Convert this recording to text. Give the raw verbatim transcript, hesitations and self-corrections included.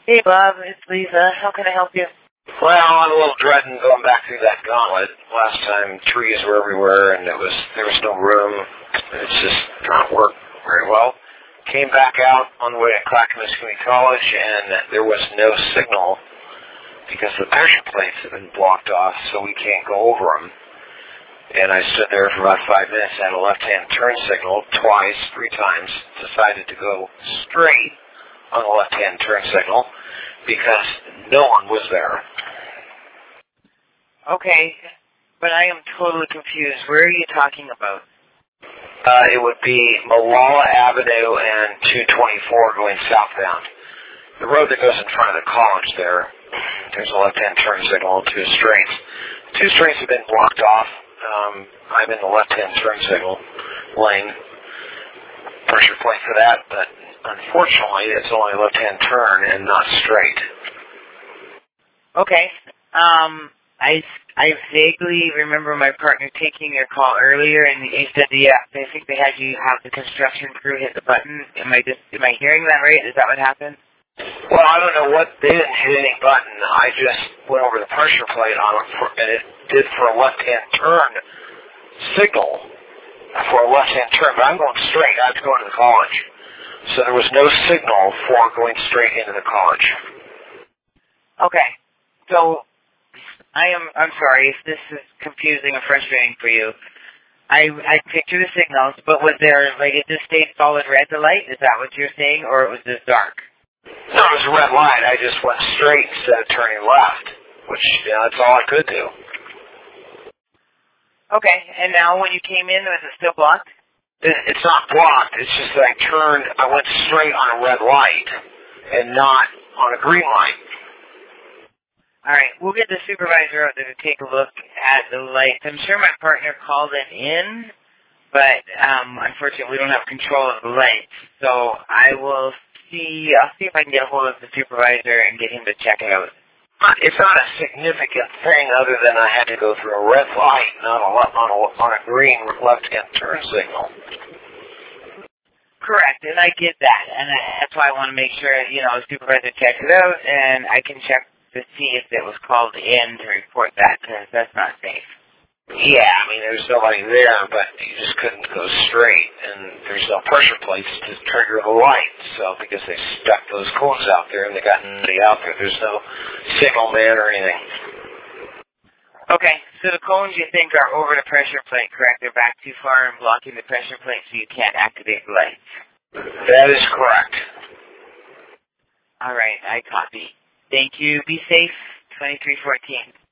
Hey, Bob, it's Lisa. How can I help you? Well, I'm a little dreading going back through that gauntlet. Last time, trees were everywhere, and it was there was no room. It's just not worked very well. Came back out on the way to Clackamas Community College, and there was no signal because the pressure plates have been blocked off, so we can't go over them. And I stood there for about five minutes, had a left-hand turn signal twice, three times, decided to go straight on the left-hand turn signal because no one was there. Okay, but I am totally confused. Where are you talking about? Uh, it would be Malala Avenue and two twenty-four going southbound. The road that goes in front of the college there, there's a left-hand turn signal and two straights. Two straights have been blocked off. Um, I'm in the left-hand turn signal lane. Pressure point for that, but unfortunately it's only a left-hand turn and not straight. Okay. Um, I, I vaguely remember my partner taking your call earlier, and he said, yeah, I think they had you have the construction crew hit the button. Am I just, am I hearing that right? Is that what happened? Well, I don't know what, they didn't hit any button. I just went over the pressure plate on it, for, and it did for a left-hand turn signal for a left-hand turn, but I'm going straight. I have to go into the college. So there was no signal for going straight into the college. Okay. So, I am, I'm sorry if this is confusing or frustrating for you. I, I picture the signals, but was there, like, it just stayed solid red, the light? Is that what you're saying, or it was just dark? No, it was a red light. I just went straight instead of turning left, which, you know, that's all I could do. Okay, and now when you came in, was it still blocked? It, it's not blocked. It's just that I turned, I went straight on a red light and not on a green light. All right, we'll get the supervisor out there to take a look at the lights. I'm sure my partner called it in, but um, unfortunately we don't have control of the lights. So I will see, I'll see if I can get a hold of the supervisor and get him to check it out. It's not a significant thing other than I had to go through a red light, not a, on a, on a green left-hand turn signal. Correct, and I get that, and that's why I want to make sure, you know, the supervisor checks it out, and I can check to see if it was called in to report that, because that's not safe. Yeah, I mean, there's nobody there, but you just couldn't go straight, and there's no pressure plates to trigger the light, so because they stuck those cones out there and they got nobody out there, there's no signal man or anything. Okay, so the cones you think are over the pressure plate, correct? They're back too far and blocking the pressure plate so you can't activate the lights. That is correct. All right, I copy. Thank you. Be safe. twenty-three fourteen.